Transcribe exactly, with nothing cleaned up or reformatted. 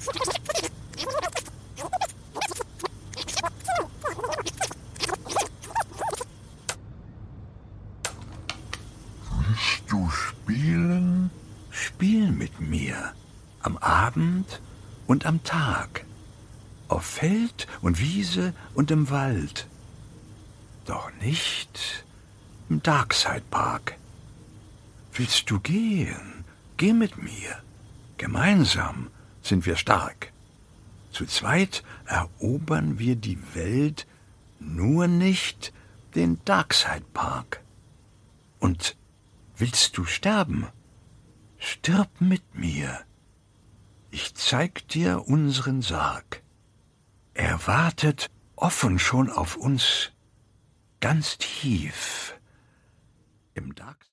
Willst du spielen? Spiel mit mir, am Abend und am Tag, auf Feld und Wiese und im Wald, doch nicht im Darkside Park. Willst du gehen? Geh mit mir. Gemeinsam sind wir stark. Zu zweit erobern wir die Welt, nur nicht den Darkside Park. Und willst du sterben? Stirb mit mir. Ich zeig dir unseren Sarg. Er wartet offen schon auf uns, ganz tief im Dark